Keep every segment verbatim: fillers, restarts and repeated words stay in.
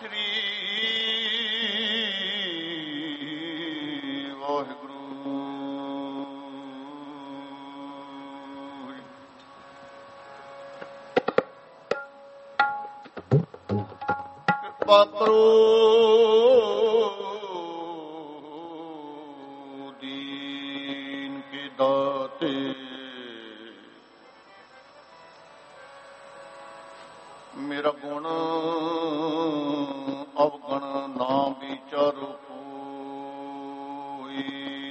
ਸ੍ਰੀ ਵਾਹਿਗੁਰੂ। ਕਿਰਪਾ ਕਰੋ ਦੀਨ ਕੇ ਦਾਤੇ, ਮੇਰਾ ਗੁਣ ਅਵਗਣ ਨਾ ਵਿਚਾਰੋ ਕੋਈ।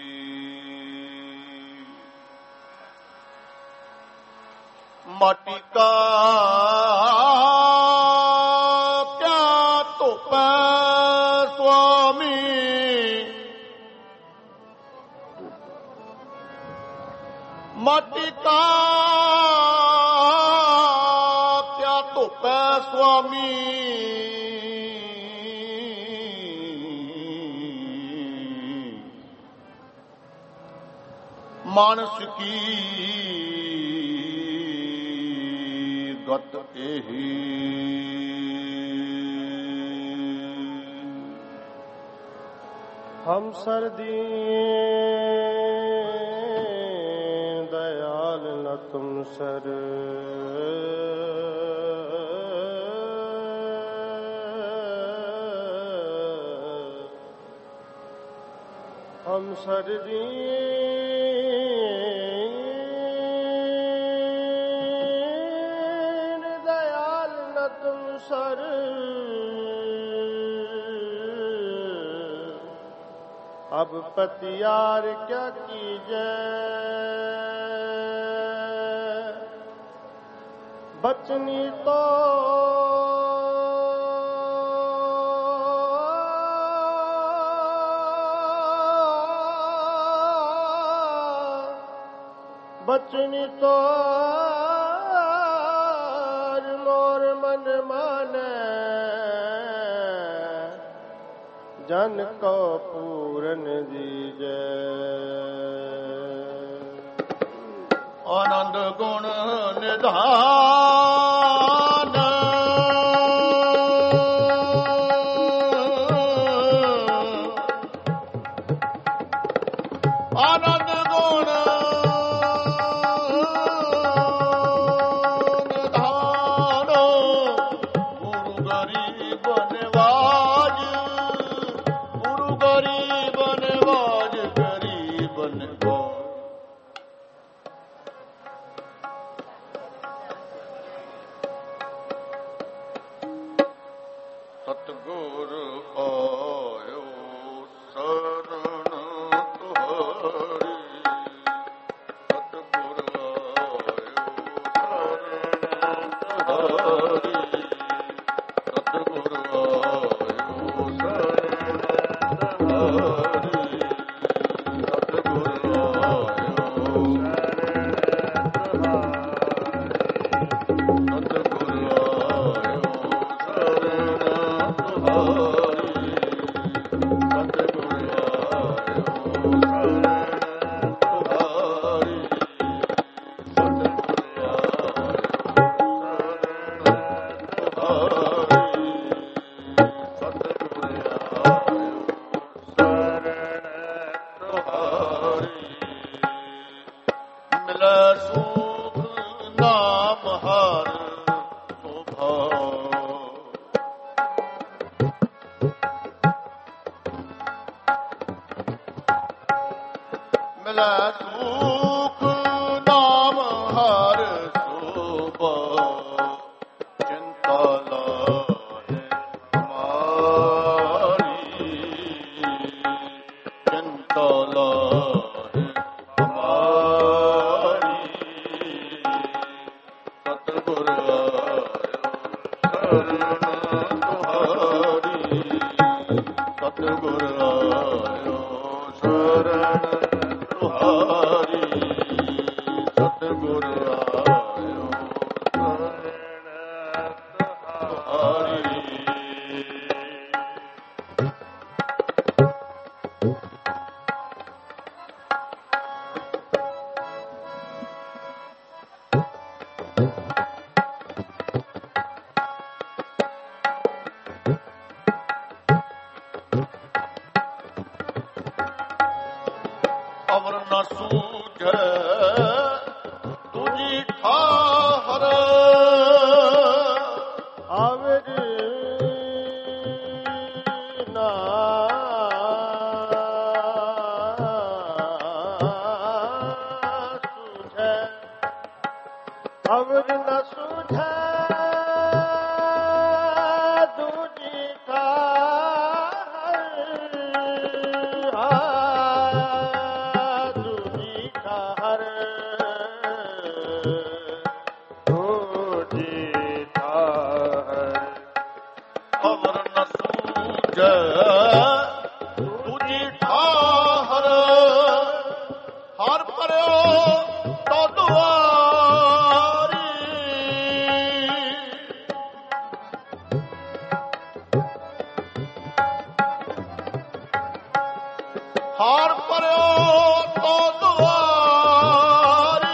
ਮਾਟੀ ਕਾ ਕਿਆ ਧੋਪੈ ਸੁਆਮੀ, ਮਾਟੀ ਕਾ ਧੋਪੈ ਸੁਆਮੀ, ਮਾਨਸ ਕੀ ਗਤ ਇਹੀ। ਹਮ ਸਰ ਦੀਨ ਦਇਆਲ ਨ ਤੁਮ ਸਰ, ਹਮ ਸਰ ਦੀਨ ਦਇਆਲ ਨ ਤੁਮ ਸਰ, ਅਬ ਪਤਿਆਰ ਕਿਆ ਕੀਜੈ, ਬਚਨੀ ਤੋ ਬਚਨੀ ਤੋਰ ਮੋਰ ਮਨ ਮਾਨੈ, ਜਨ ਕੋ ਪੂਰਨ ਦੀਜੈ। ਆਨੰਦ ਗੁਣ ਨਿਧਾਨ, ਆਨੰਦ ਗੁਣ ਨਿਧਾਨ, ਗੁਰੂ ਗਰੀਬ ਨਿਵਾਜ, ਗੁਰੂ ਗਰੀਬ ਨਿਵਾਜ, ਗਰੀਬ ਨਿਵਾਜ। ਸਤਿਗੁਰ ਆਇਓ ਸਰਣ ਤੁਹਾਰੀ, ਸਤਿਗੁਰ ਆਇਓ ਸਰਣ ਤੁਹਾਰੀ, ਸਤਿਗੁਰ ਆਇਓ ਸਰਣ ਤੁਹਾਰੀ, ਸਤਿਗੁਰ ਆਇਓ ਸੂਖ ਨਾਮ ਹਰ ਸੋਭਾ, ਚਿੰਤਾ ਲਾਹੇ ਹਮਾਰੀ, ਚਿੰਤਾ ਲਾਹੇ ਹਮਾਰੀ, ਸਤਿਗੁਰ ਆਇਓ ਸਰਣ ਤੁਹਾਰੀ, ਸਤਿਗੁਰ ਆਇਓ ਸਰਣ ਤੁਹਾਰੀ, ਸਤਿਗੁਰ ਆਇਓ ਸਰਣ ਤੁਹਾਰੀ। ਅਵਰ ਨ ਸੂਝੈ ਤੁਜੀ ਠਾਹਰ ਅਵਰ ਨਾ ਸੂਝੈ ਅਵਰ ਨ ਸੂਝੈ ਹਾਰ ਪਰਿਓ ਤੋ ਦੁਆਰੀ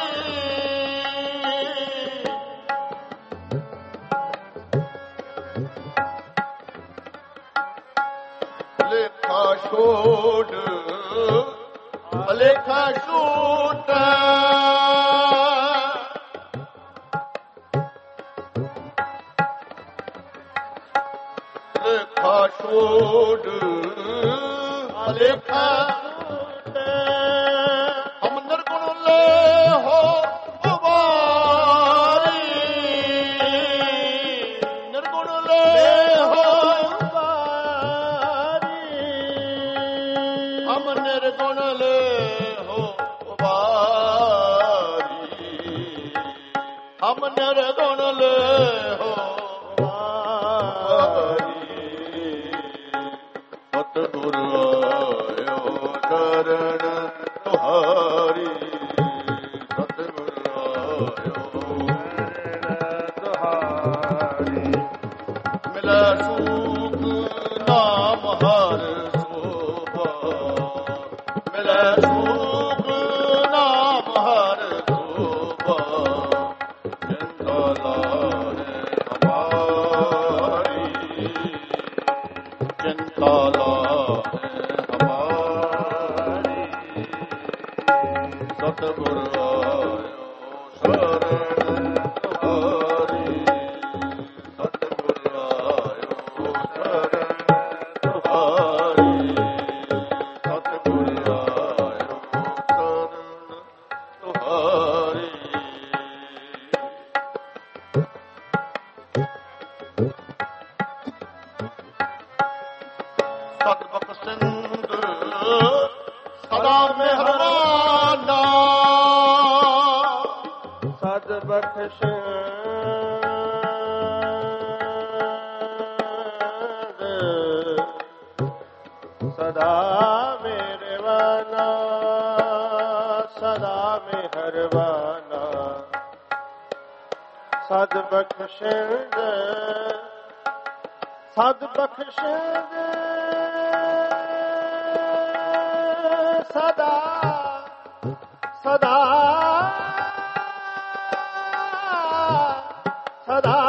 ਲੇਖਾ ਛੋੜ ਲੇਖਾ ਛੂਟ ਲੇਖਾ ਛੋੜ ਲੇਖਾ ਹਮ ਨਿਰਗੁਣ ਲੈ ਹੋ ਉਬਾਰੀ ਨਿਰਗੁਣ ਲੈ ਹੋ ਉਬਾਰੀ ਹਮ ਨਿਰਗੁਣ ਲੈ ਹੋ ਉਬਾਰੀ ਹਮ ਨਿਰਗੁਣ ਲੈ ਹੋ ਉਬਾਰੀ ਸਤਿਗੁਰ ਆਇਓ ਸ਼ਰਨ ਤੁਹਾਰੀ ਸਤਿਗੁਰ ਆਇਓ ਸ਼ਰਨ ਤੁਹਾਰੀ ਮਿਲੈ ਸੂਖ ਨਾਮ ਹਰ ਸੋਭਾ ਮਿਲੈ ਸੂਖ ਨਾਮ ਹਰ ਸੋਭਾ ਜਿੰਦਾ ਲਾਰੇ ਹਮਾਰੀ ਜਿੰਦਾ ਸਤਿਗੁਰ ਆਇਓ ਸ਼ਰਨ ਤੁਹਾਰੀ ਸਤਿਗੁਰ ਆਇਓ ਸ਼ਰਨ ਤੁਹਾਰੀ ਸਤਿਗੁਰ ਆਇਓ ਸ਼ਰਨ ਤੁਹਾਰੀ ਸਤਿਗੁਰ ਸਿੰਧ ਸਦਾ ਮਿਹਰਬਾਨਾ ਸਦ ਬਖਸ਼ ਸਦਾ ਮਿਹਰਬਾਨਾ ਸਦਾ ਮਿਹਰਬਾਨਾ ਸਦ ਬਖਸ਼ਿੰਦ ਸਦ ਬਖਸ਼ਿੰਦ ਸਦਾ ਸਦਾ ਸਦਾ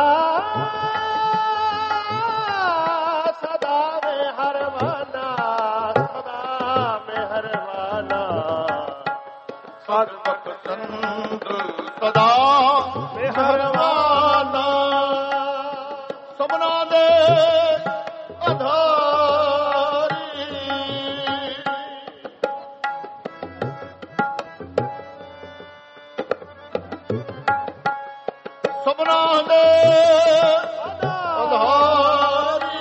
ਸਦਾ ਮਿਹਰਬਾਨਾ ਸਦਾ ਮਿਹਰਬਾਨਾ ਸਦ ਬਖਸ਼ਿੰਦ ਸਦਾ ਮਿਹਰਬਾਨਾ ਸਭਨਾ ਦੇ ਸਭਨਾ ਦੇ ਆਧਾਰੀ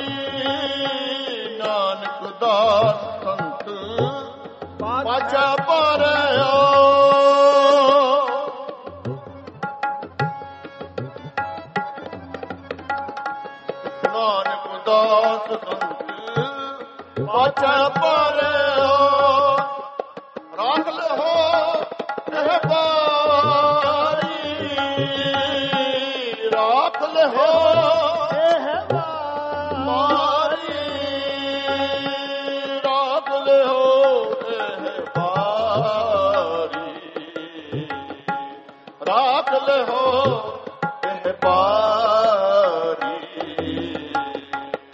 ਨਾਨਕ ਦਾਸ ਸੰਤ ਪਾਛਾ ਪਰਿਓ ਨਾਨਕ ਦਾਸ ਸੰਤ ਪਾਛਾ ਪਰਿਓ ਰਾਖ ਲਹੋ ਇਹ ਰਾਖ ਲਹੋ ਇਹ ਮਾਰੀ ਰਾਖ ਲਹੋ ਇਹ ਬਾਰੀ ਰਾਖ ਲਹੋ ਇਹ ਬਾਰੀ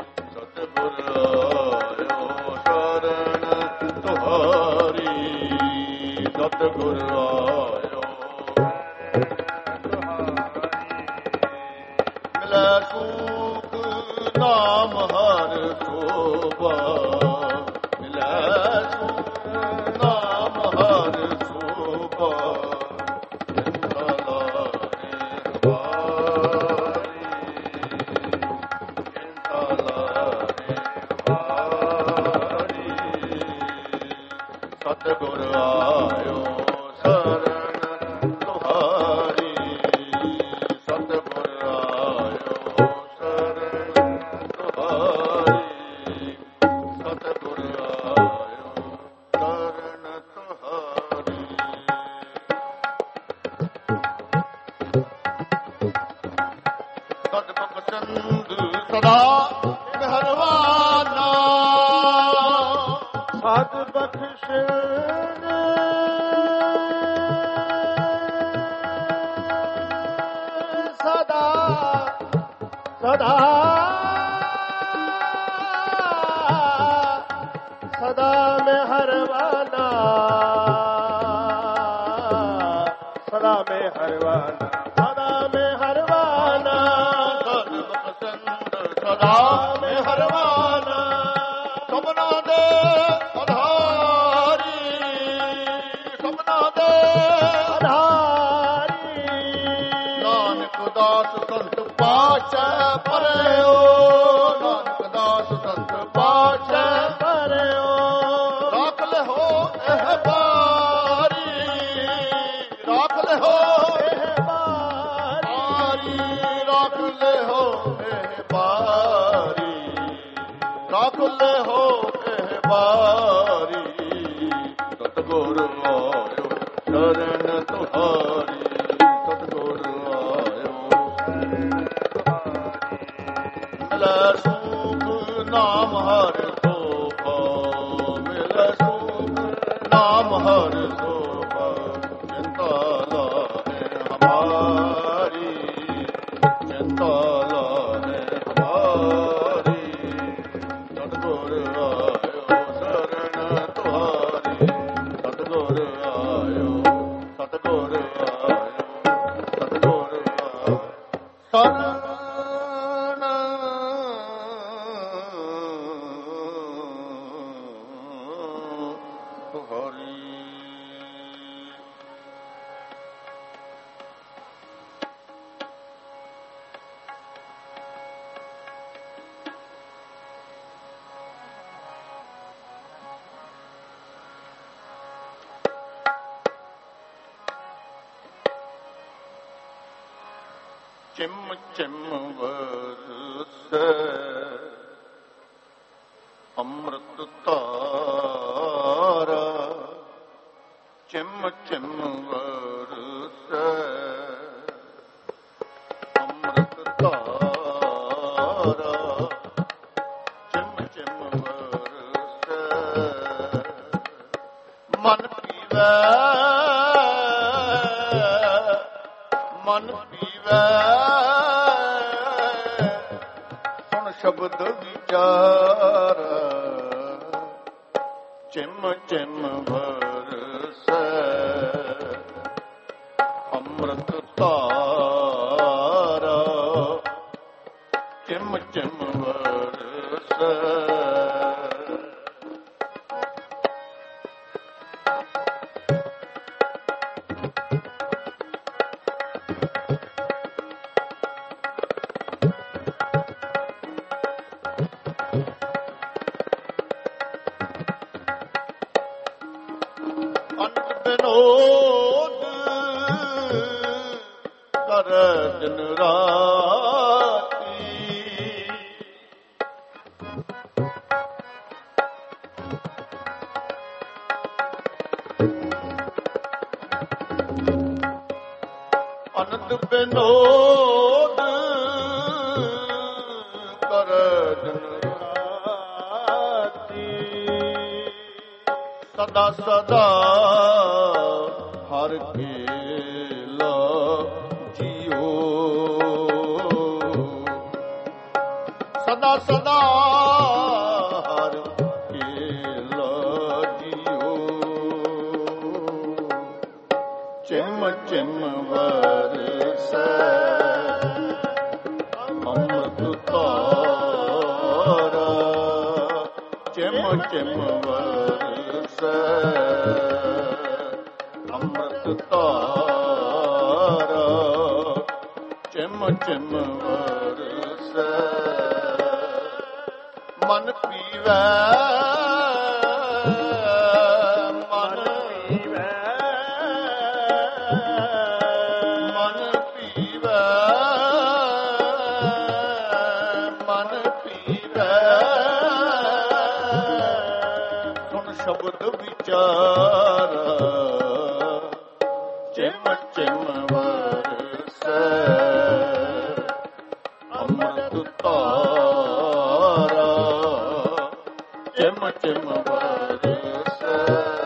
ਸਤਿਗੁਰ ਆਇਓ ਸ਼ਰਨ ਤੁਹਾਰੀ ਸਤਿਗੁਰ ਆਇਓ ਮਿਲੈ ਸੂਖ ਨਾਮ ਹਰ ਸੋਭਾ ਮਿਲੈ ਸੂਖ ਨਾਮ ਹਰ ਸੋਭਾ ਚਿੰਤਾ ਲਾਰੇ ਹਮਾਰੀ ਚਿੰਤਾ ਲਾਰੇ ਹਮਾਰੀ ਸਤਿਗੁਰ ਆਇਓ ਸ਼ਰਨ ਤੁਹਾਰੀ ਸਤਿਗੁਰ ਆਇਓ ਸ਼ਰਨ ਤੁਹਾਰੀ ਸਤਿਗੁਰ ਆਇਓ ਸ਼ਰਨ ਤੁਹਾਰੀ ਸਤਿਗੁਰ ਚੰਦ ਸਦਾ ਹਰਵਾਨਾ ਸਤ ਬਖਸ਼ਣ ਸਦਾ ਸਦਾ ਸਦਾ ਮੈਂ ਹਰਵਾਨਾ ਸਦਾ ਮੈਂ ਹਰਵਾਨਾ ਸਦਾ ਮੈਂ ਹਰਵਾਨਾ ਸਤਿਗੁਰ ਚੰਦ ਸਦਾ ਮੈਂ ਹਰਵਾਨਾ ਸਭਨਾ ਦੇ ਆਧਾਰੀ ਸਭਨਾ ਦੇ ਆਧਾਰੀ ਨਾਨਕ ਦਾਸ ਸੰਤ ਪਾਛੈ ਪਰਿਓ ਨਾਨਕ ਦਾਸ ਸੰਤ ਪਾਛੈ ਪਰਿਓ ਰਾਖ ਲਿਓ ਇਹ ਬਾਰੀ ਰਾਖ ਲਿਓ ਇਹ ਬਾਰੀ ਰਾਖ ਲਿਓ ਇਹ ਬਾਰੀ ਰਾਖ ਲਿਓ ਇਹ ਬਾਰੀ ਸਤਿਗੁਰ ਆਇਓ ਸ਼ਰਨ ਤੁਹਾਰੀ ਸਤਿਗੁਰ ਆਇਓ ਮਿਲੈ ਸੂਖ ਨਾਮ ਹਰ ਸੋਭਾ ਮਿਲੈ ਸੂਖ ਨਾਮ ਹਰ ਸੋਭਾ ਚਿੰਤਾ ਲਾਹੇ ਹਮਾਰੀ ਚਿੰਤਾ ਲਾਹੇ ਹਮਾਰੀ ਸਤਿਗੁਰ ਆਇਓ ਸ਼ਰਨ ਤੁਹਾਰੀ ਸਤਿਗੁਰ ਆਇਓ ਸਤਿਗੁਰ ਆਇਓ ਸਤਿਗੁਰ ਆਇਓ ਸ਼ਰਨ ਤੁਹਾਰੀ ਚਿਮ ਚਿਮ ਵਰਸੈ ਅੰਮ੍ਰਿਤ ਧਾਰਾ ਚਿਮ ਚਿਮ ਵਰਸੈ ਅੰਮ੍ਰਿਤ ਧਾਰਾ ਚਿਮ ਚਿਮ ਵਰਸੈ ਮਨ ਪੀਵੈ ਮਨ ਪੀਵੈ ਸੁਣ ਸ਼ਬਦ ਵਿਚਾਰ ਚਿਮ ਚਿਮ ਵਰਸੈ ਅੰਮ੍ਰਿਤ ਧਾਰਾ ਚਿਮ ਚਿਮ ਵਰਸੈ ਵਿਨੋਦ ਕਰ ਦਿਨ ਰਾਤੀ ਅਨੰਦ ਵਿਨੋਦ ਕਰ ਦਿਨ ਰਾਤੀ ਸਦਾ ਸਦਾ ਹਰ ਖੇਲਾ ਜੀਓ ਸਦਾ ਸਦਾ ਹਰ ਖੇਲਾ ਜੀਓ ਚਿਮ ਚਿਮ ਵਰਸੈ ਅੰਮ੍ਰਿਤ ਧਾਰਾ ਚਿਮ ਚਿਮ ਵਰਸੈ ਮਨ ਪੀਵੈ ਮਨ ਪੀਵੈ ਮਨ ਪੀਵੈ ਮਨ ਪੀਵੈ ਸੁਣ ਸ਼ਬਦ ਵਿਚਾਰ ਚਿਮ ਚਿਮ ਵਰਸੈ ਅੰਮ੍ਰਿਤ ਧਾਰਾ ਚਿਮ ਚਿਮ ਵਰਸੈ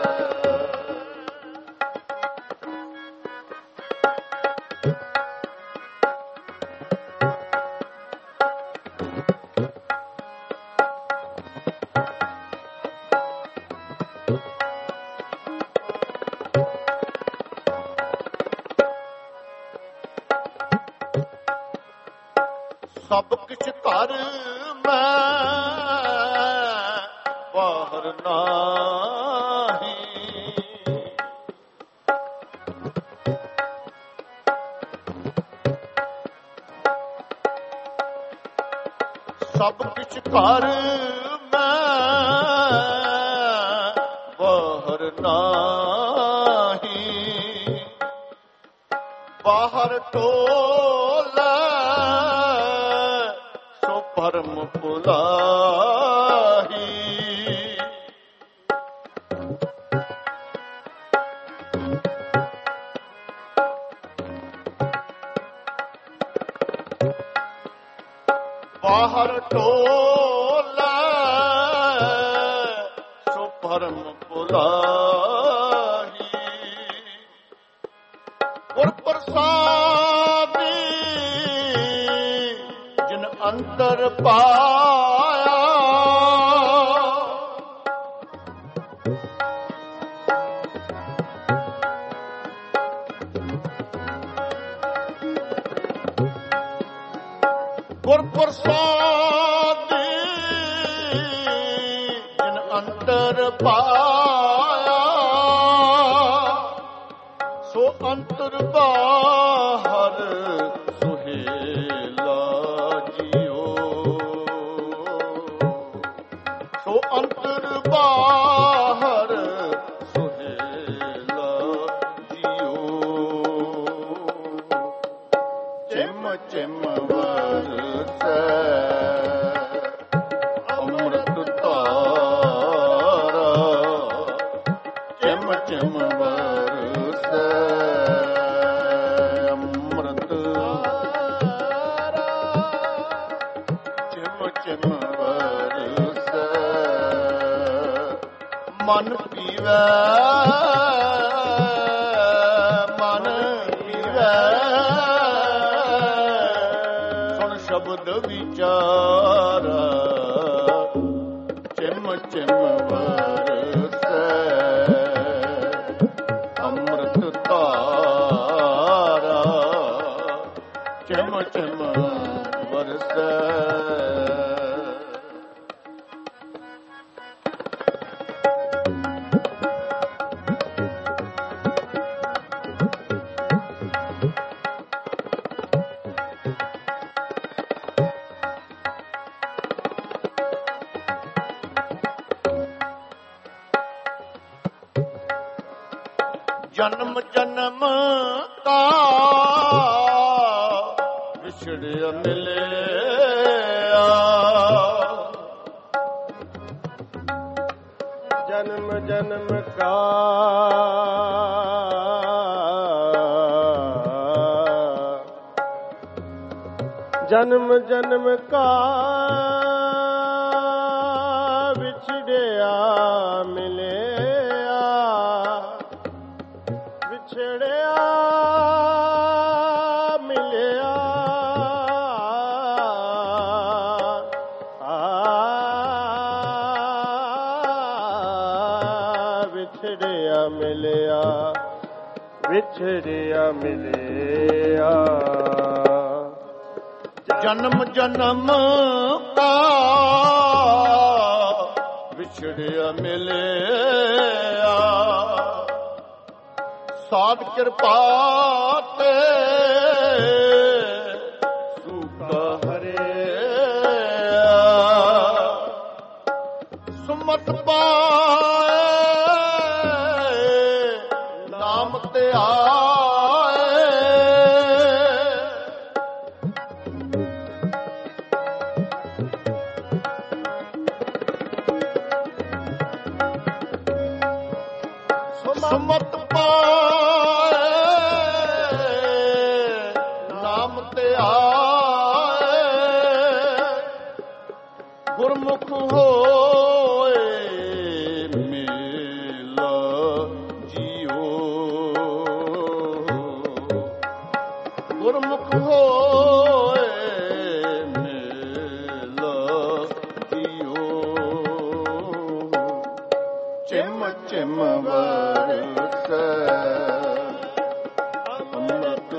ਸਭ ਕਿਛ ਘਰ ਮੈਂ ਬਾਹਰ ਨਾਹੀ ਸਭ ਕਿਛ ਘਰ ਮੈਂ ਬਾਹਰ ਨਾਹੀ ਬਾਹਰ ਟੋਲਾ ਪਰਮ ਭੁਲਾਹੀ ਬਾਹਰ ਟੋਲਾ ਸੋ ਪਰਮ ਭੁਲਾਹੀ ਗੁਰ ਪ੍ਰਸਾਦੀ ਜਿਨ ਅੰਤਰ ਪਾਇਆ ਗੁਰ ਪ੍ਰਸਾਦੀ ਜਿਨ ਅੰਤਰ ਪਾਇਆ ਸੋ ਅੰਤਰ ਬਾਹਰ ਸੁਹੇਲਾ ਸੋ ਅੰਤਰ ਬਾਹਰ ਸੁਹੇਲਾ ਜੀਓ ਚਿਮ ਚਿਮ ਵਰਸੈ ਅੰਮ੍ਰਿਤ ਧਾਰਾ ਚਿਮ ਚਿਮ ਵਰਸੈ ਅੰਮ੍ਰਿਤ ਧਾਰਾ ਚਿਮ ਚਿਮ ਵਰਸੈ ਮਨ ਪੀਵੈ ਮਨ ਪੀਵੈ ਸੁਣ ਸ਼ਬਦ ਵਿਚਾਰਾ ਚਿਮ ਚਿਮ ਵਰਸੈ ਅੰਮ੍ਰਿਤ ਧਾਰਾ ਚਿਮ ਚਿਮ ਵਰਸੈ ਜਨਮ ਜਨਮ ਕਾ ਵਿਛੜਿਆ ਮਿਲਿਆ ਜਨਮ ਜਨਮ ਕਾ ਜਨਮ ਜਨਮ ਕਾ ਵਿਛੜਿਆ ਮਿਲਿਆ ਵਿਛੜਿਆ ਮਿਲਿਆ ਵਿਛੜਿਆ ਮਿਲਿਆ ਵਿਛੜਿਆ ਮਿਲਿਆ ਜਨਮ ਜਨਮ ਕਾ ਵਿਛੜਿਆ ਮਿਲਿਆ ਸਾਧ ਕਿਰਪਾ ਤੇ ਸੁਖਾ ਹਰਿਆ ਸੁਮਤ ਪਾਏ ਨਾਮ ਤੇ ਆਏ ਸੁਮਤ ਪਾਏ ਨਾਮ ਤੇ ਆਏ ਗੁਰਮੁਖ ਹੋਏ ਮਿਲ ਜੀਓ ਗੁਰਮੁਖ ਹੋਏ ਮਿਲ ਜੀਓ ਚਿਮ ਚਿਮ ਵਰਸੈ ਅੰਮ੍ਰਿਤ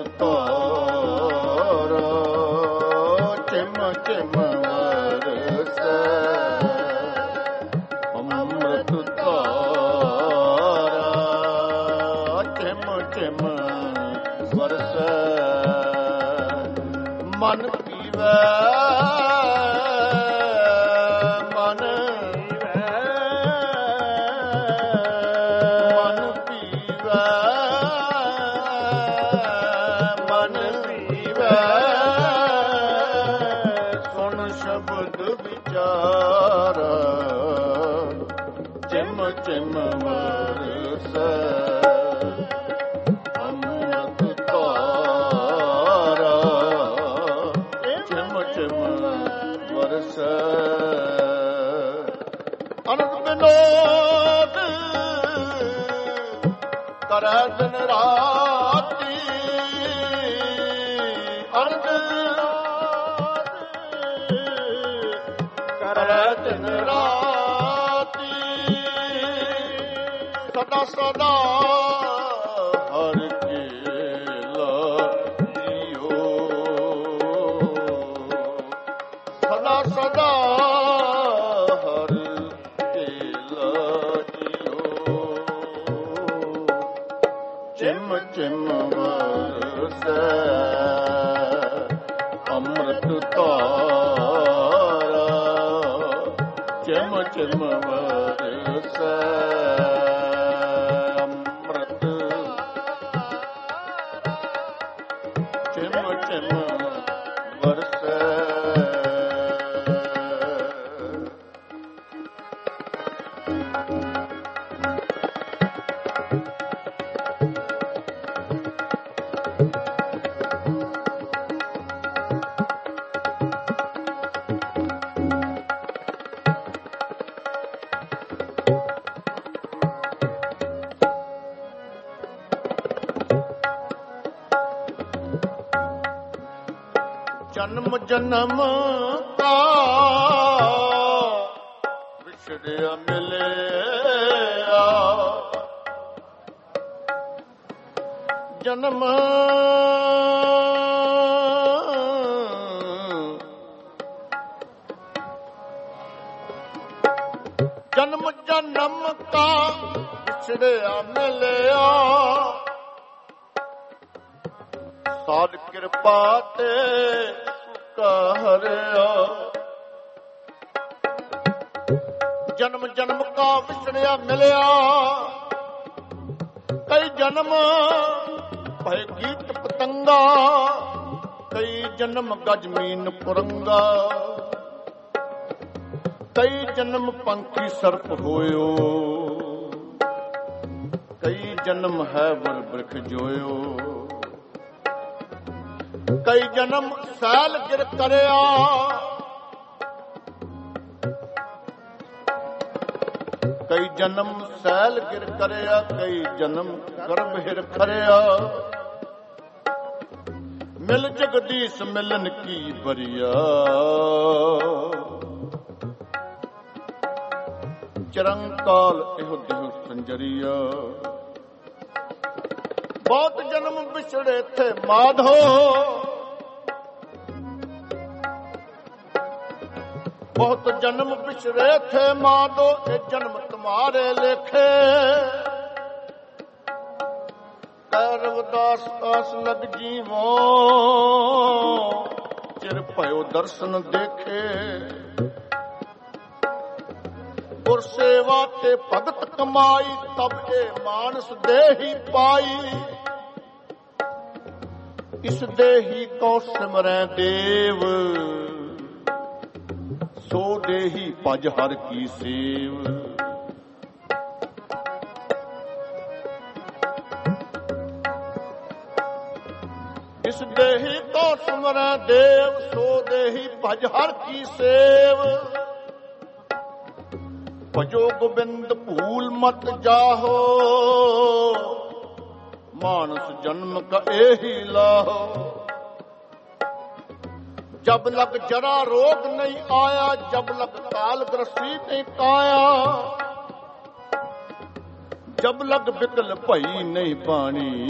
ਧਾਰਾ ਚਿਮ ਚਿਮ ਵਰਸੈ ਅੰਮ੍ਰਿਤ ਧਾਰਾ ਚਿਮ ਚਿਮ ਵਰਸੈ ਮਨ ਪੀਵੈ ਮਨ ਚਿਮ ਵਰਸੈ ਅੰਮ੍ਰਿਤ ਧਾਰਾ ਚਿਮ ਚਿਮ ਵਰਸੈ ਅਨੰਦ ਵਿਨੋਦ ਕਰੈ ਦਿਨ ਰਾਤੀ ਅਨੰਦ ਕਰੈ ਦਿਨ ਰਾਤੀ ਸਦਾ ਸਦਾ ਹਰ ਕੇਲਾ ਜੀਓ ਸਦਾ ਸਦਾ ਹਰ ਕੇਲਾ ਜੀਓ ਚਿਮ ਚਿਮ ਵਰਸੈ ਅੰਮ੍ਰਿਤ ਧਾਰਾ ਚਿਮ ਚਿਮ ਵਰਸੈ ਜਨਮ ਜਨਮ ਕਾ ਵਿਛੜਿਆ ਮਿਲਿਆ ਜਨਮ ਜਨਮ ਜਨਮ ਕਾ ਵਿਛੜਿਆ ਮਿਲਿਆ ਸਾਧ ਕਿਰਪਾ ਤੇ ਸੁਖਾ ਹਰਿਆ ਜਨਮ ਜਨਮ ਕਾ ਵਿਛੜਿਆ ਮਿਲਿਆ ਕਈ ਜਨਮ ਭਏ ਕੀਟ ਪਤੰਗਾ ਕਈ ਜਨਮ ਗਜਮੀਨ ਪੁਰੰਗਾ ਕਈ ਜਨਮ ਪੰਖੀ ਸਰਪ ਹੋਇਓ ਕਈ ਜਨਮ ਹੈ ਵਰ ਬ੍ਰਿਖ ਜੋਇਓ ਕਈ ਜਨਮ ਸੈਲ ਗਿਰ ਕਰਿਆ ਕਈ ਜਨਮ ਸੈਲ ਗਿਰ ਕਰਿਆ ਕਈ ਜਨਮ ਗਰਭ ਹਿਰ ਖਰਿਆ ਮਿਲ ਜਗਦੀਸ਼ ਮਿਲਨ ਕੀ ਬਰੀਆ ਚਰੰਕਾਲ ਇਹੋ ਦੇਹ ਸੰਜਰੀਆ ਬਹੁਤ ਜਨਮ ਵਿਛੜੇ ਥੇ ਮਾਧੋ ਬਹੁਤ ਜਨਮ ਪਿਛਰੇ ਥੇ ਮਾਦੋ, ਇਹ ਜਨਮ ਤੁਮਾਰੇ ਲੇਖੇ। ਕਹਿ ਰਵਿਦਾਸ ਆਸ ਲਗ ਜੀਵੋ, ਚਿਰ ਭਇਓ ਦਰਸ਼ਨ ਦੇਖੇ। ਗੁਰ ਸੇਵਾ ਤੇ ਭਗਤ ਕਮਾਈ, ਤਬ ਇਹ ਮਾਨਸ ਦੇਹੀ ਪਾਈ। ਇਸ ਦੇਹੀ ਕੋ ਸਿਮਰੈ ਦੇਵ, ਸੋ ਦੇਹੀ ਭਜ ਹਰ ਕੀ ਸੇਵ। ਇਸ ਦੇਹੀ ਕੋ ਸਿਮਰੈ ਦੇਵ, ਸੋ ਦੇਹੀ ਭਜ ਹਰ ਕੀ ਸੇਵ। ਭਜੋ ਗੋਬਿੰਦ ਭੂਲ ਮਤ ਜਾਹੋ, ਮਾਨਸ ਜਨਮ ਕਾ ਇਹੀ ਲਾਹੋ। ਜਬ ਲਗ ਜਰਾ ਰੋਗ ਨਹੀਂ ਆਇਆ, ਜਬ ਲਗ ਕਾਲ ਗ੍ਰਸੀ ਨਹੀਂ ਕਾਇਆ। ਜਬ ਲਗ ਬਿਕਲ ਭਈ ਨਹੀਂ ਪਾਣੀ,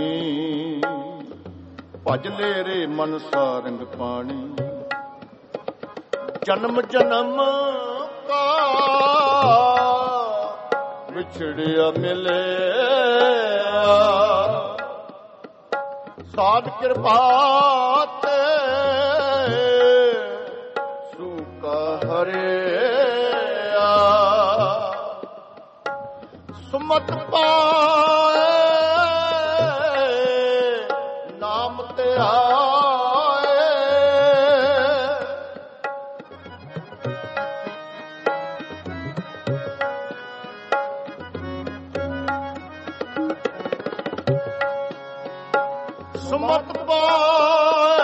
ਭਜ ਲੈ ਰੇ ਮਨ ਸਾਰੰਗ ਪਾਣੀ। ਜਨਮ ਜਨਮ ਕਾ ਵਿਛੜਿਆ ਮਿਲਿਆ, ਸਾਧ ਕਿਰਪਾ ਤੇ ਸੁਕਾ ਹਰਿਆ। ਸੁਮਤ ਪਾਏ ਨਾਮ ਤੇ ਆਏ, ਸੁਮਤ ਪਾਏ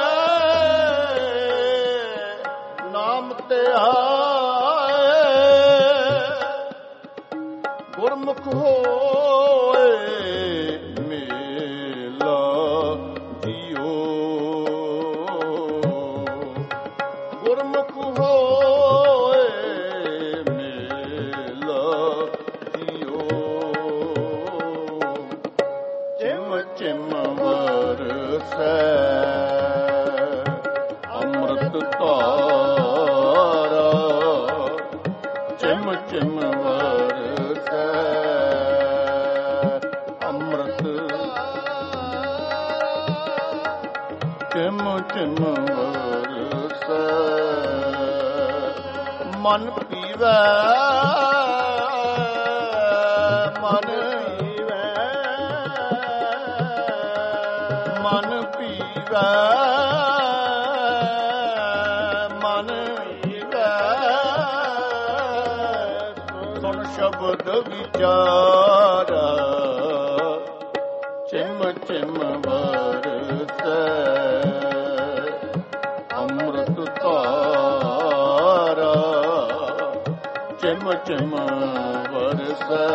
ਨਾਮ ਤੇ ਆਏ। ਗੁਰਮੁਖ ਹੋਏ ਮੇਲਾ ਜੀਓ, ਗੁਰਮੁਖ ਹੋਏ ਮੇਲਾ ਜੀਓ। ਚਿਮ ਚਿਮ ਵਰਸੈ ਅੰਮ੍ਰਿਤ ਧਾਰਾ, ਚਿਮ ਚਿਮ ਵਰਸੈ ਅੰਮ੍ਰਿਤ, ਚਿਮ ਚਿਮ ਵਰਸੈ। ਮਨ ਪੀਵੈ ਮਨ ਮਨ ਪੀਵੈ ਮਨ ਪੀਵੈ, ਸੁਣ ਸ਼ਬਦ ਵਿਚਾਰਾ। ਚਿਮ ਚਿਮ ਵਰਸੈ ਅੰਮ੍ਰਿਤ ਧਾਰਾ, ਚਿਮ ਚਿਮ ਵਰਸੈ।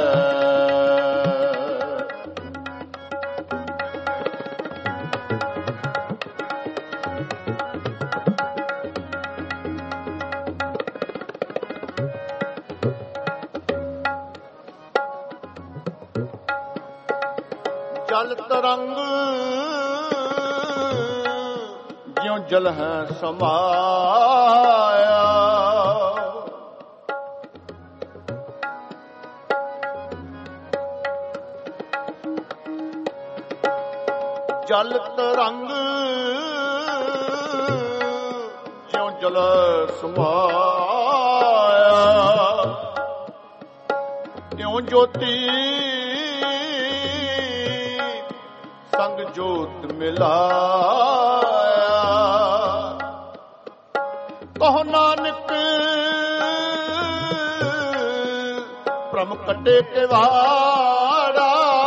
ਜਲ ਤਰੰਗ ਜਿਉ ਜਲ ਹੈ ਸਮਾਇਆ, ਜਲ ਤਰੰਗ ਜਿਉ ਜਲ ਸਮਾਇਆ। ਤਿਉ ਜੋਤੀ ਸੰਗ ਜੋਤ ਮਿਲਾਇਆ। ਕਹੋ ਨਾਨਕ ਭ੍ਰਮ ਕੱਢੇ ਕਿਵਾੜਾ,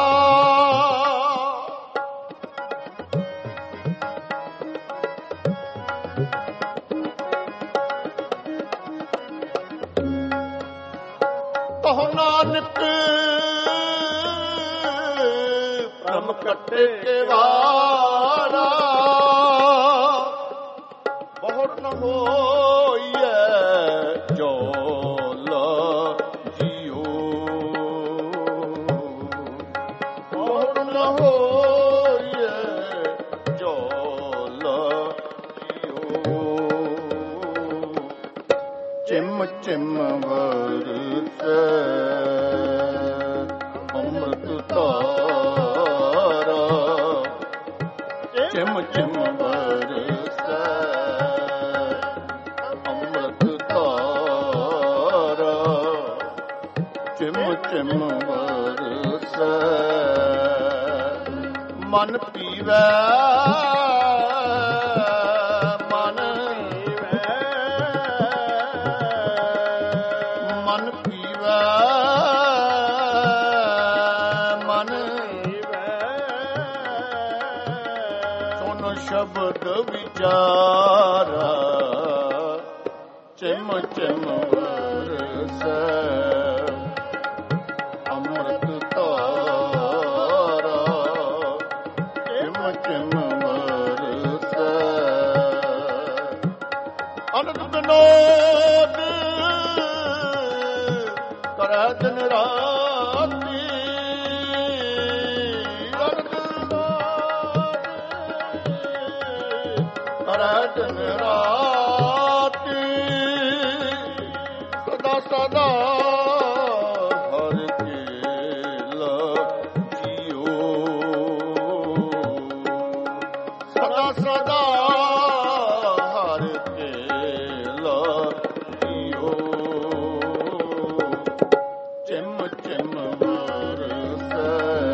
ਕਹੋ ਨਾਨਕ ਭ੍ਰਮ ਕੱਢੇ ਕਿਵਾੜਾ। ਬਹੁਤ ਨ ਹੋਈਐ ਜੋਲ ਜੀਓ, ਬਹੁਤ ਨ ਹੋਈਐ ਜੋਲ ਜੀਓ। ਚਿਮ ਚਿਮ ਵਰਸੈ ਅੰਮ੍ਰਿਤ ਧਾਰਾ ਚਿਮ ਚਿਮ ਵਰਸੈ ਅੰਮ੍ਰਿਤ ਧਾਰਾ ਚਿਮ ਚਿਮ ਵਰਸੈ ਮਨ ਪੀਵੈ ਸ਼ਬਦ ਵਿਚਾਰਾ ਚਿਮ ਚਿਮ ਵਰਸੈ ਅੰਮ੍ਰਿਤ ਧਾਰਾ ਚਿਮ ਚਿਮ ਵਰਸੈ ਅਨੰਦ ਵਿਨੋਦ ਕਰੈ ਦਿਨ ਰਾਤੀ ਦਿਨ ਰਾਤੀ ਸਦਾ ਸਦਾ ਹਰਿ ਕੇਲਾ ਜੀਓ ਸਦਾ ਸਦਾ ਹਰਿ ਕੇਲਾ ਜੀਓ ਚਿਮ ਚਿਮ ਵਰਸੈ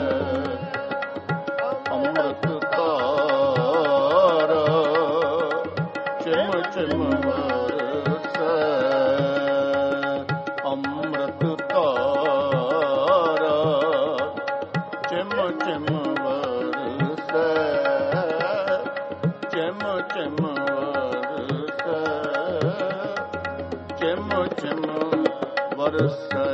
ਅੰਮ੍ਰਿਤ ਧਾਰਾ ਚਿਮ ਚਿਮ ਵਰਸੈ ਅੰਮ੍ਰਿਤ ਧਾਰਾ ਚਿਮ ਚਿਮ ਵਰਸੈ ਚਿਮ ਚਿਮ ਵਰਸੈ ਚਿਮ ਚਿਮ ਵਰਸੈ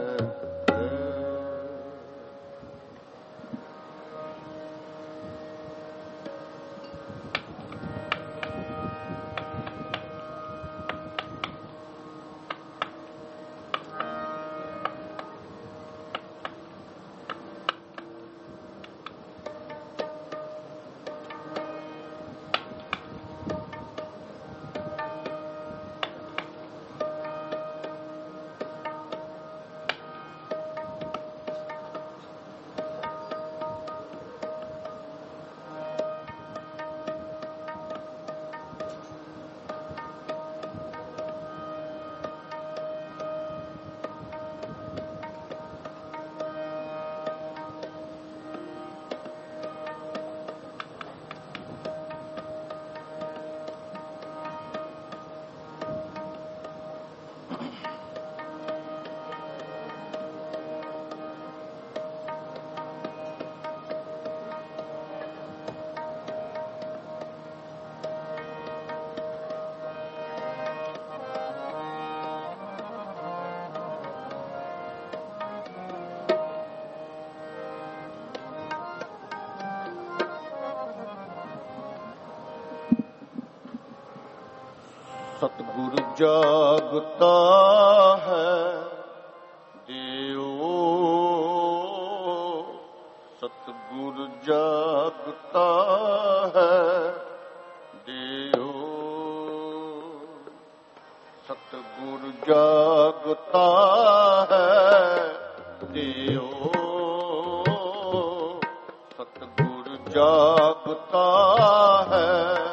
ਸਤਿਗੁਰ ਜਾਗਤਾ ਹੈ ਦਿਓ ਸਤਿਗੁਰ ਜਾਗਤਾ ਹੈ ਦਿਓ ਸਤਿਗੁਰ ਜਾਗਤਾ ਹੈ ਦਿਓ ਸਤਿਗੁਰ ਜਾਗਤਾ ਹੈ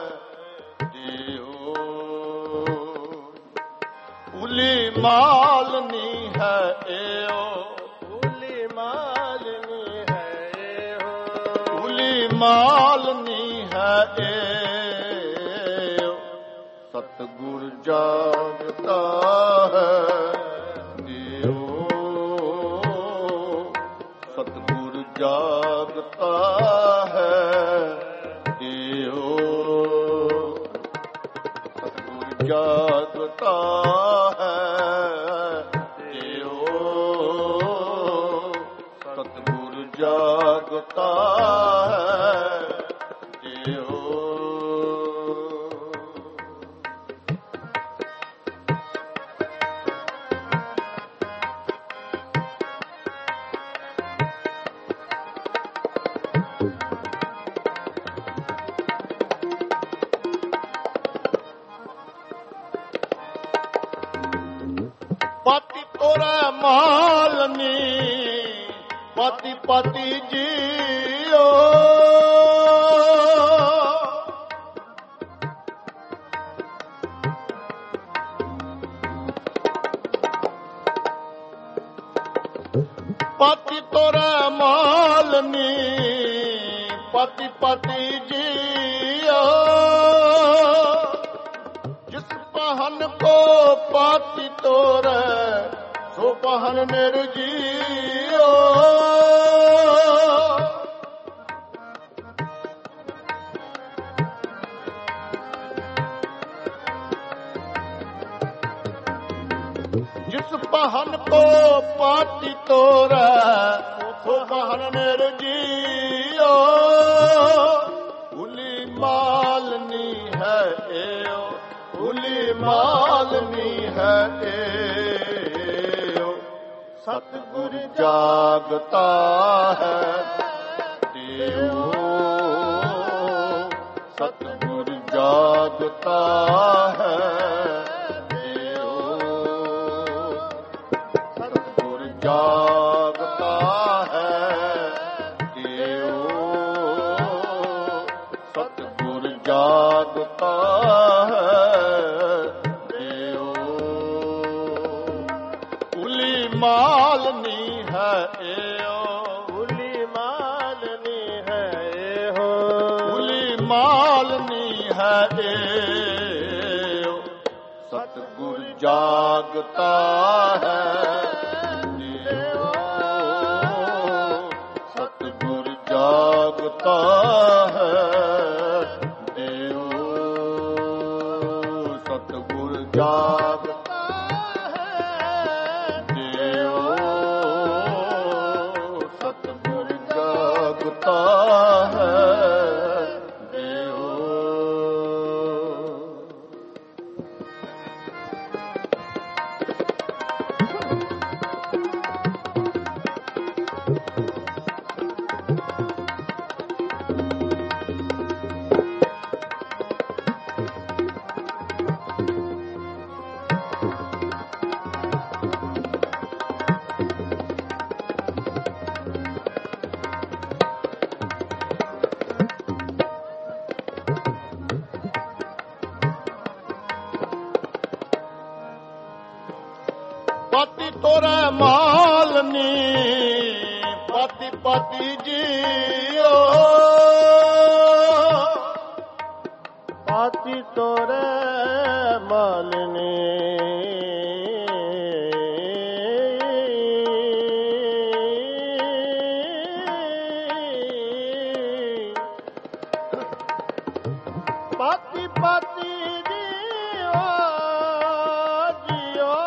ਭੁਲੀ ਮਾਲਨੀ ਹੈ ਏਓ ਭੁਲੀ ਮਾਲਨੀ ਹੈ ਏਓ ਭੁਲੀ ਮਾਲਨੀ ਹੈ ਏਓ ਸਤਿਗੁਰ ਜਾਗਤਾ ਹੈ ਦਿਓ ਸਤਿਗੁਰ ਜਾਗਤਾ ਹੈ ਦਿਓ ਸਤਿਗੁਰ ਜਾਗਤਾ ਜਾਗਤਾ ਹੈ ਦਿਓ ਪਾਤੀ ਤੋਰਾ ਮਾਲਨੀ ਪਾਤੀ ਪਾਤੀ ਜੀਓ ਪਾਤੀ ਤੋਰਾ ਮਾਲਨੀ ਪਾਤੀ ਪਾਤੀ ਜੀਓ ਜਿਸ ਪਹਨ ਕੋ ਪਾਤੀ ਤੋਰਾ ਸੋ ਪਹਨ ਨਿਰਜੀਓ ਜਿਸ ਪਹਨ ਕੋ ਪਾਤੀ ਤੋਰਾ ਸੋ ਪਹਨ ਨਿਰਜੀਓ ਭੁਲੀ ਮਾਲਨੀ ਹੈ ਏਓ ਭੁਲੀ ਮਾਲਨੀ ਹੈ ਏਓ ਸਤਿਗੁਰ ਜਾਗਤਾ ਹੈ ਦੇਵੋ ਸਤਿਗੁਰ ਜਾਗਤਾ ਹੈ ਜਾਗਤਾ ਹੈ ਦੇਵੋ ਸਤਿਗੁਰ ਜਾਗਤਾ ਹੈ ਦੇਵੋ ਭੁਲੀ ਮਾਲਨੀ ਹੈ ਏਓ ਭੁਲੀ ਮਾਲਨੀ ਹੈ ਏਹੋ ਭੁਲੀ ਮਾਲਨੀ ਹੈ ਏਓ ਸਤਿਗੁਰ ਜਾਗਤਾ ਹੈ ਜਾਗਤਾ ਹੈ ਦੇਵੋ ਸਤਿਗੁਰ ਜਾਗਤਾ ਹੈ ਦੇਵੋ ਸਤਿਗੁਰ ਜਾਗਤਾ ਹੈ ਦੇਵੋ ਪਾਤੀ ਤੋਰਾ ਮਾਲਨੀ ਪਾਤੀ ਪਾਤੀ ਜੀਓ ਪਾਤੀ ਤੋਰੇ ਮਾਲਨੀ ਪਾਤੀ ਪਾਤੀ ਜੀਓ ਜੀਓ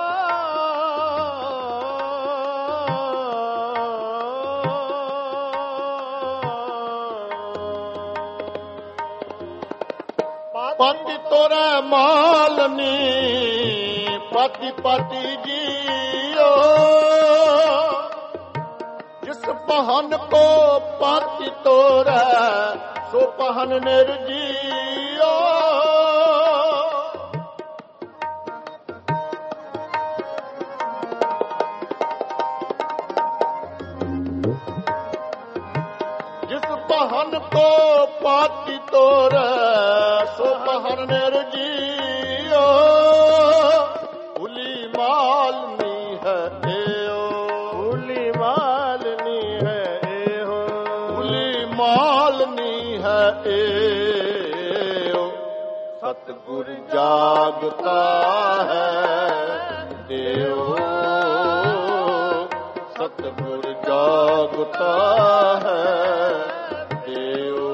ਪਾਤੀ ਤੋਰਾ ਮਾਲਨੀ ਪਾਤੀ ਪਾਤੀ ਜੀਓ ਜਿਸ ਪਹਨ ਕੋ ਪਾਤੀ ਤੋਰਾ ਸੋ ਪਹਨ ਨਿਰਜੀਓ ਜਿਸ ਪਹਨ ਕੋ ਪਾਤੀ ਤੋਰਾ ਸੋ ਪਹਨ ਨਿਰਜੀਓ ਭੁਲੀ ਮਾਲਨੀ ਹੈ ਏਓ ਭੁਲੀ ਮਾਲਨੀ ਹੈ ਏਹੋ ਭੁਲੀ ਮਾਲਨੀ ਹੈ ਏਓ ਸਤਿਗੁਰ ਜਾਗਤਾ ਹੈ ਦੇਵੋ ਸਤਿਗੁਰ ਜਾਗਤਾ ਹੈ ਦੇਵੋ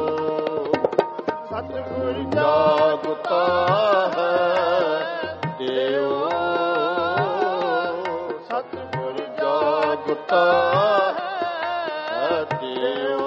ਸਤਿਗੁਰ ਜਾਗਤਾ ਹੈ ਦੇਵੋ ਸਤਿਗੁਰ ਜਾਗਤਾ ਹੈ ਦੇਵੋ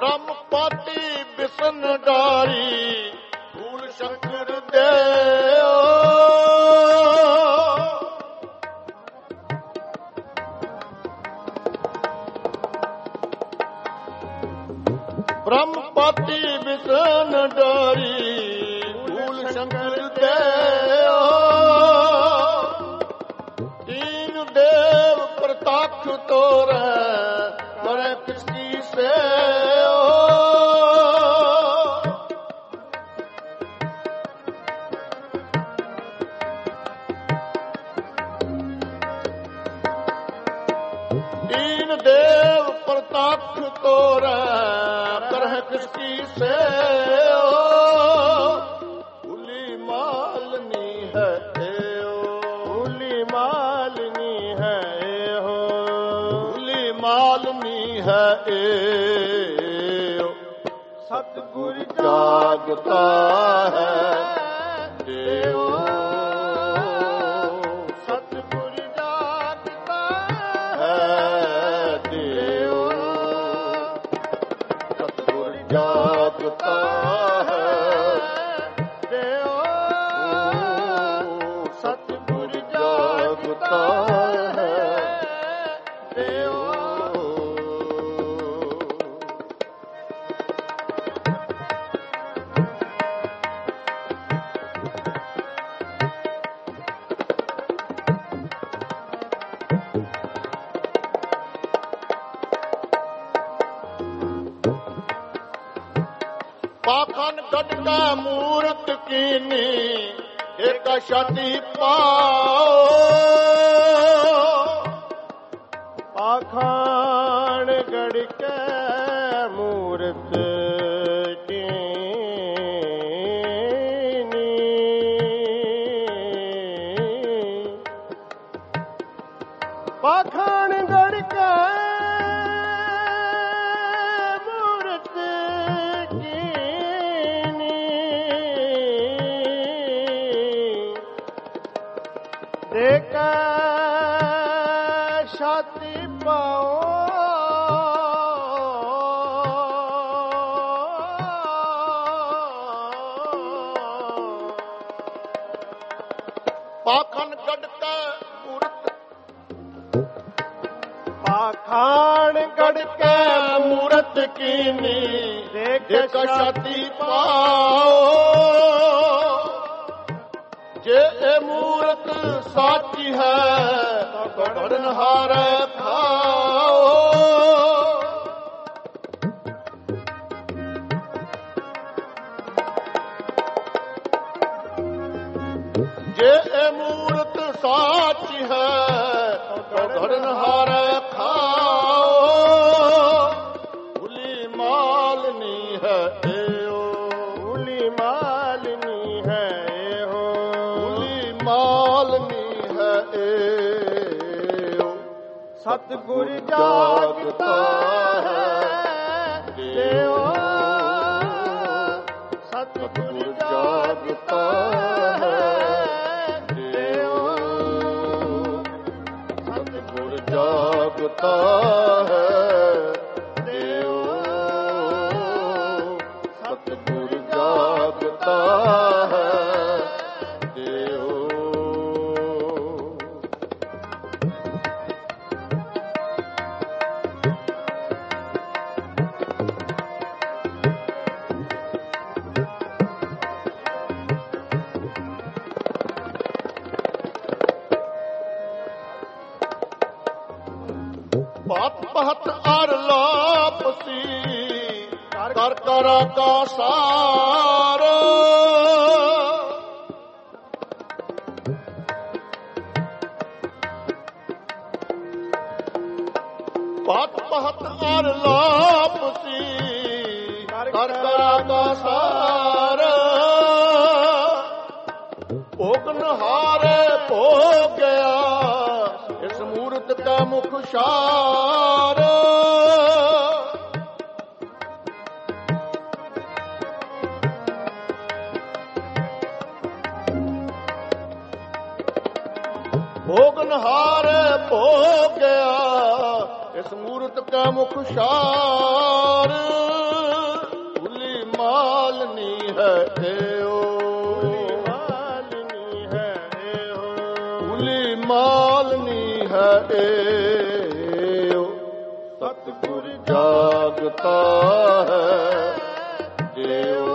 ਬ੍ਰਹਮ ਪਾਤੀ ਬਿਸ਼ਨ ਡਾਰੀ ਫੂਲ ਸ਼ੰਕਰ ਦੇਓ ਬ੍ਰਹਮ ਪਾਤੀ ਬਿਸ਼ਨ ਡਾਰੀ ਫੂਲ ਸ਼ੰਕਰ ਦੇਓ ਤੀਨ ਦੇਵ ਪ੍ਰਤੱਖ ਤੋਰੈ ਕਰੇ ਕਿਸਕੀ ਸੇਓ ਤੀਨ ਦੇਵ ਪ੍ਰਤੱਖ ਤੋਰੈ ਕਰਹਿ ਕਿਸਕੀ ਸੇਓ ਭੁਲੀ ਮਾਲਨੀ ਹੈ ਏਓ ਭੁਲੀ ਮਾਲਨੀ ਹੈ ਇਹੋ ਭੁਲੀ ਮਾਲਨੀ ਹੈ ਏਓ ਸਤਿਗੁਰ ਜਾਗਤਾ ਹੈ ਦੇਓ ਸਤਿਗੁਰ ਜਾਗਤਾ ਹੈ ਦੇਓ ਸਤਿਗੁਰ ਜਾਗਤਾ ਹੈ ਦੇਓ ਸਤਿਗੁਰ ਜਾਗਤਾ ਹੈ ਦੇਓ ਪਾਖਨ ਗਟਕਾ ਮੂਰਤ ਕੀਨੀ ਇੱਕ ਛਾਤੀ ਪਾਓ ਪਾਖਾਨ ਗੜ ਕੇ ਮੂਰਤ ਕੀਨੀ ਪਾਖਾਨ ਗੜ ਕੇ ਮੂਰਤ ਕੀਨੀ ਦੇਖਾ ਛਾਤੀ ਪਾਓ ਪਾਖਨ ਗਟਕਾ ਮੂਰਤ ਪਾਖਾਨ ਗੜ ਕੇ ਮੂਰਤ ਕੀਨੀ ਦੇਖ ਇੱਕ ਛਾਤੀ ਪਾਓ ਜੇ ਇਹ ਮੂਰਤ ਸਾਚੀ ਹੈ ਤਾਂ ਗੜਨ ਹਾਰੇ ਖਾਓ ਜੇ ਇਹ ਮੂਰਤ ਸਾਚੀ ਹੈ ਤਾਂ ਗੜਨ ਹਾਰੇ ਖਾਓ ਭੁਲੀ ਮਾਲਨੀ ਹੈ ਏਓ ਭੁਲੀ ਮਾਲਨੀ ਹੈ ਇਹੋ ਭੁਲੀ ਮਾਲਨੀ ਹੈ ਏਓ ਸਤਿਗੁਰ ਜਾਗਤਾ ਹੈ ਦੇਓ ਸਤਿਗੁਰ ਜਾਗਤਾ ਹੈ ਦੇਓ ਸਤਿਗੁਰ ਜਾਗਤਾ ਹੈ ਦੇਓ ਸਤਿਗੁਰ ਜਾਗਤਾ ਹੈ ਦੇਓ ਬਾਤ ਬਹਤ ਅਰ ਲਾਪਸੀ ਕਰ ਕਰਾ ਕਾ ਸਾਰ ਬਾਤ ਬਹਤ ਅਰ ਲਾਪਸੀ ਕਰ ਕਰਾ ਕਾ ਸਾਰ ਭੋਗਨ ਹਾਰੇ ਭੋਗ ਗਿਆ ਇਸ ਮੂਰਤ ਕਾ ਮੁਖ ਸਾਰ ਭੋਗਨ ਹਾਰੇ ਭੋਗ ਗਿਆ ਇਸ ਮੂਰਤ ਕਾ ਮੁਖ ਸਾਰ ਹੈ ਏਓ ਮਾਲਨੀ ਹੈ ਏਓ ਭੂਲੀ ਮਾਲਨੀ ਹੈ ਏਓ ਸਤਿਗੁਰ ਜਾਗਤਾ ਹੈ ਜਿਉ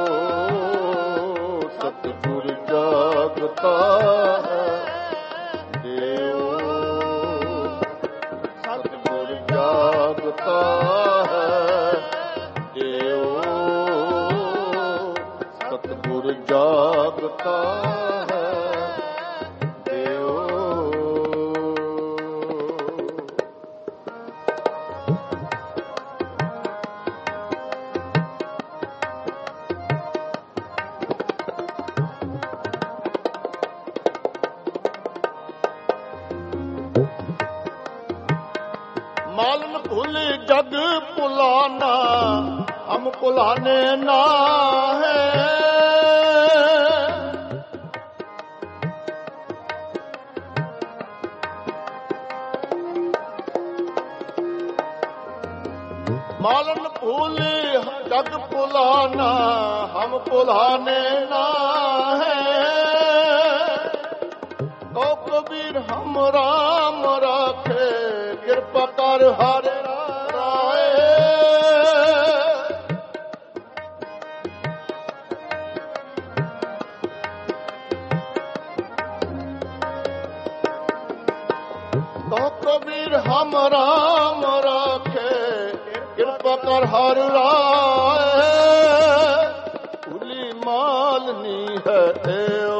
ਸਤਿਗੁਰ ਜਾਗਤਾ ਹੈ ਜਿਉ ਸਤਿਗੁਰ ਜਾਗਤਾ ਹੈ ਜਿਉ ਸਤਿਗੁਰ ਜਾਗਤਾ ਹੈ ਜਿਉ मालन भूल जग भुलाना हम भुलाने ना है मालन भूल जग भुलाना हम भुलाने ना है तो कबीर हम राम राखे कृपा कर हर राय तो कबीर हम राम राखे कृपा कर हर राय भूली मालनी है एओ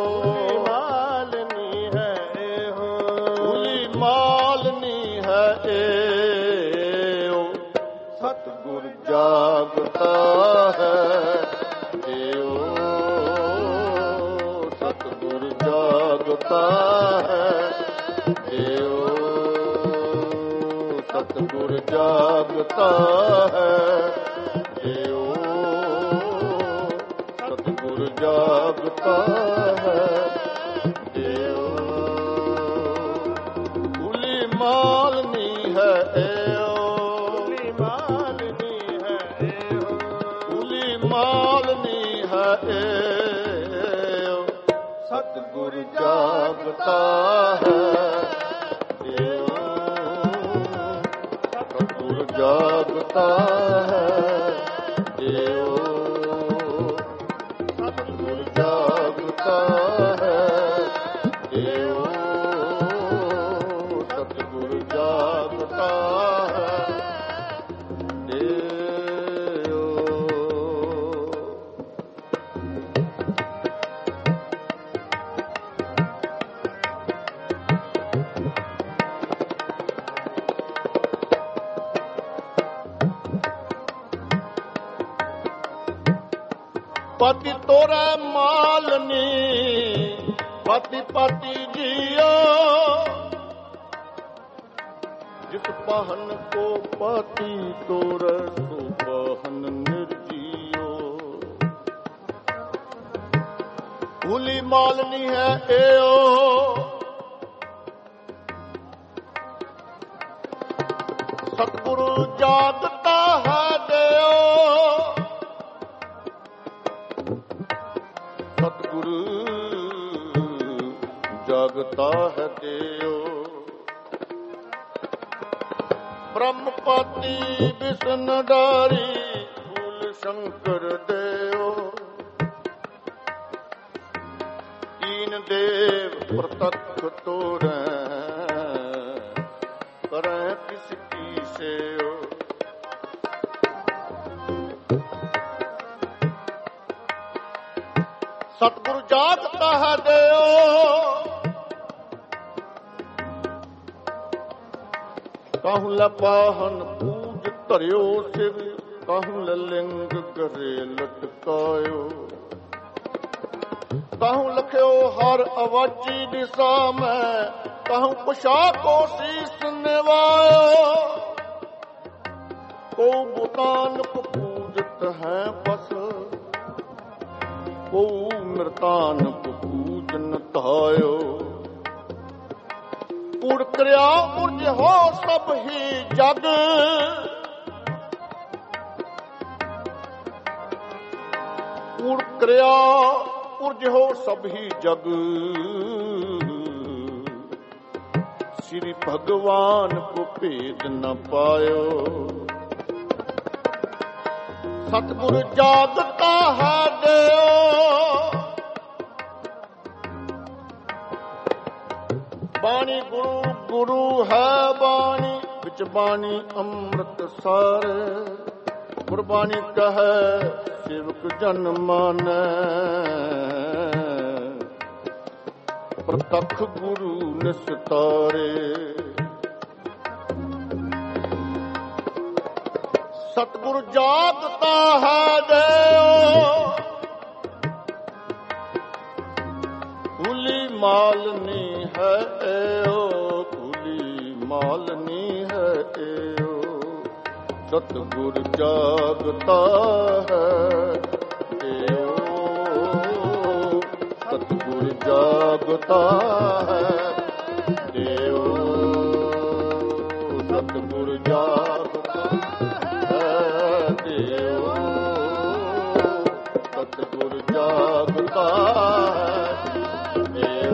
सतगुर जागता है जियो सतगुर जागता है जियो सतगुर जागता है जियो सतगुर जागता है जियो भूली मालनी है एओ सतगुर जागता है जियो सतगुर जागता है जियो सतगुर जागता है जियो सतगुर जागता है जियो पति तोरा मालनी पति पति जियो जिस पहन को पति तोरा सो पहन निर्जियो भूली मालनी है एओ सतगुरु जागता है देओ सतगुरु जागता है देओ ब्रह्मपति विष्णु डारी फूल शंकर देओ तीन देव प्रतक्ष तोरे करें किसकी सेओ सतगुरु जागता है देओ कहूँ लपाहन पूज धरियो सिर कहूँ लिंग करे लटकायो कहूँ लख्यो हर अवाजी दिशा में कहूँ पोशाको शीस निवायो को बुतान पूजत है बस को मृतान पूजन तायो कूड़ क्रिया उर्ज हो सब ही जग ਕਰਿਆ ਉਰਜ ਹੋ ਸਭ ਹੀ ਜਗ, ਸ੍ਰੀ ਭਗਵਾਨ ਕੋ ਭੇਦ ਨ ਪਾਇਓ। ਸਤਿਗੁਰ ਜਾਗਤਾ ਹੈ ਦਿਓ, ਬਾਣੀ ਗੁਰੂ ਗੁਰੂ ਹੈ ਬਾਣੀ, ਵਿੱਚ ਬਾਣੀ ਅੰਮ੍ਰਿਤ ਸਾਰ। ਗੁਰਬਾਣੀ ਕਹੈ ਸੇਵਕ ਜਨ ਮਾਨੈ, ਪ੍ਰਤੱਖ ਗੁਰੂ ਨਿਸਤਾਰੇ। ਸਤਿਗੁਰ ਜਾਗਤਾ ਹੈ ਦਿਓ, ਭੂਲੀ ਮਾਲਨੀ ਹੈ ਏਓ, ਭੂਲੀ ਮਾਲਨੀ ਹੈ ਏਓ। ਸਤਿਗੁਰ ਜਾਗਤਾ ਹੈ ਏਓ, ਸਤਿਗੁਰ ਜਾਗਤਾ ਹੈ ਏਓ, ਸਤਿਗੁਰ ਜਾਗਤਾ ਹੈ ਏਓ, ਸਤਿਗੁਰ ਜਾਗਤਾ ਹੈ।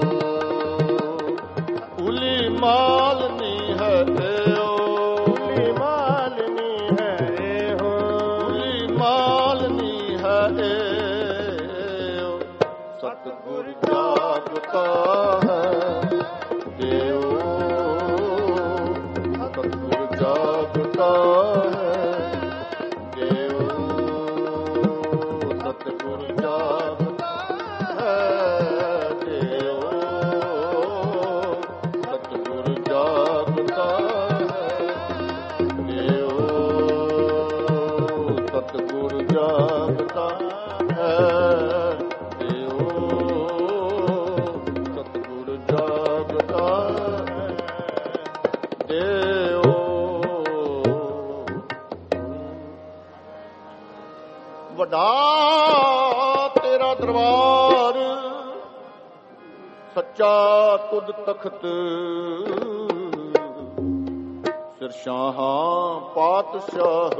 ਭੂਲੀ ਮਾਲਨੀ ਹੈ ਏਓ, ਭੂਲੀ ਮਾਲਨੀ ਹੈ ਏਓ, ਭੂਲੀ ਮਾਲਨੀ ਹੈ ਏਓ। ਸਤਿਗੁਰ ਜਾਗਤਾ ਹੈ ਏਓ, ਸਤਿਗੁਰ ਜਾਗਤਾ ਹੈ ਏਓ, ਸਤਿਗੁਰ ਜਾਗਤਾ ਹੈ ਏਓ, ਸਤਿਗੁਰ ਜਾਗਤਾ ਹੈ ਏਓ, ਸਤਿਗੁਰ ਜਾਗਤਾ ਹੈ ਏਓ, ਸਤਿਗੁਰ ਜਾਗਤਾ ਹੈ ਏਓ। ਵੱਡਾ ਤੇਰਾ ਦਰਬਾਰ, ਸੱਚਾ ਤੁਧ ਤਖਤ, ਸਿਰਸ਼ਾਹਾਂ ਪਾਤਸ਼ਾਹ,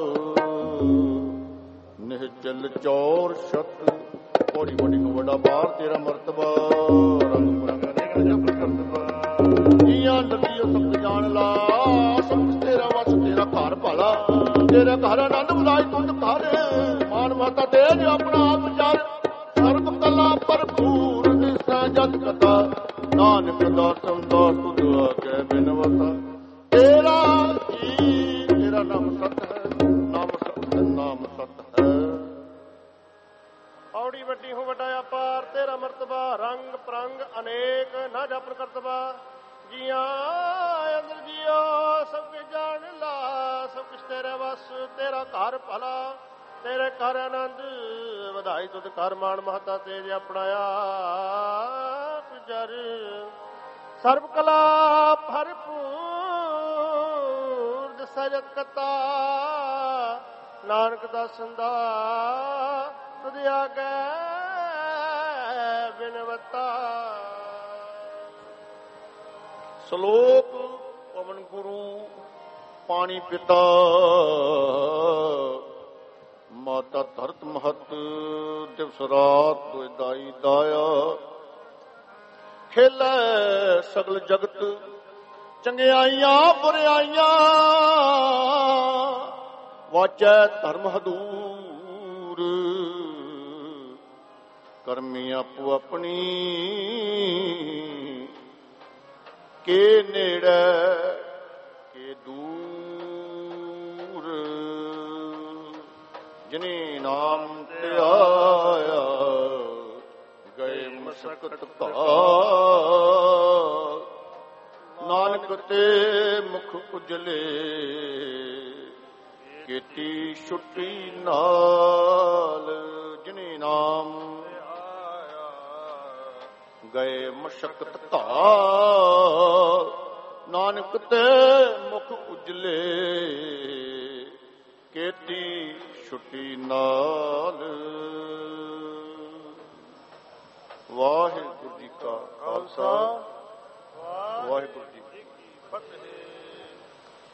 ਨਿਹਚਲ ਚੌਰ ਸ਼ਤ। ਪੌੜੀ ਪੌੜੀ ਕੋ ਵੱਡਾ ਬਾਰ ਤੇਰਾ ਮਰਤਬਾ, ਰੰਗ ਬਰੰਗ ਅਨੇਕ ਜਪ ਕਰਤਬਾ। ਜੀਆਂ ਨਦੀਓ ਸਭ ਜਾਣ ਲਾ, ਸਭ ਤੇਰਾ ਵਸ ਤੇਰਾ ਘਰ ਭਾਲਾ। ਤੇਰੇ ਘਰ ਆਨੰਦ ਬੁਲਾਈ ਤੁਧ ਘਰ, ਮਾਨ ਮਾਤਾ ਤੇਜ ਆਪਣਾ ਆਪ ਜਰ। ਸਰਬ ਕਲਾ ਭਰਪੂਰ ਦਿਸੈ ਜਤ ਕਥਾ, ਨਾਨਕ ਦਾਸਮ ਦਾਸ ਤੁਧ ਆਗੇ ਬਿਨਵਤਾ। ਤੇਰਾ ਜੀ ਤੇਰਾ ਨਾਮ ਸਤ ਹੈ, ਨਾਮ ਸਤ ਨਾਮ ਸਤ ਹੈ। ਔੜੀ ਵੱਡੀ ਹੋ ਵੱਡਾ ਅਪਾਰ ਤੇਰਾ ਮਰਤਬਾ, ਰੰਗ ਪ੍ਰੰਗ ਅਨੇਕ ਨਾ ਜਪਨ ਕਰਤਬਾ। ਜੀਆਂ ਅੰਦਰ ਜੀਓ ਸਭ ਕੁਝ ਜਾਣ ਲਾ, ਸਭ ਕੁਛ ਤੇਰੇ ਵਸ ਤੇਰਾ ਘਰ ਭਲਾ। ਤੇਰੇ ਘਰ ਆਨੰਦ ਵਧਾਈ ਤੁਧ ਘਰ ਮਾਣ ਮਹਤਾ ਤੇਜ ਆਪਣਾ ਆਪ ਜਰ। ਸਰਬ ਕਲਾ ਭਰਪੂਰ ਦਿਸੈ ਜਤ ਕਥਾ, ਨਾਨਕ ਦਾਸਨ ਦਾ ਤੁਧ ਆਗੇ ਬਿਨਵਤਾ। ਸ਼ਲੋਕ ਪਵਨ ਗੁਰੂ ਪਾਣੀ ਪਿਤਾ, ਮਾਤਾ ਧਰਤ ਮਹਤ ਦਿਵਸ ਰਾਤ ਦੁਇ ਦਾਈ ਦਾਇਆ। ਖੇਲੇ ਸਗਲ ਜਗਤ ਚੰਗਿਆਈਆਂ ਬੁਰਿਆਈਆਂ, ਵਾਚੈ ਧਰਮ ਹਦੂਰ। ਕਰਮੀ ਆਪੋ ਆਪਣੀ ਕੇ ਨੇੜੇ ਕੇ ਦੂਰ। ਜਿਨੇ ਨਾਮ ਤੇ ਆਇਆ ਗਏ ਮਸਕਤ ਭਾਗ। ਨਾਨਕ ਤੇ ਮੁਖ ਉਜਲੇ ਕੀਤੀ ਛੁੱਟੀ ਨਾਲ। ਜਿਨੇ ਨਾਮ ਗਏ ਮਸ਼ਕਤ ਘਾਲ। ਨਾਨਕ ਤੇ ਮੁਖ ਉਜਲੇ ਕੀਤੀ ਛੁੱਟੀ ਨਾਲ। ਵਾਹਿਗੁਰੂ ਜੀ ਕਾ ਖਾਲਸਾ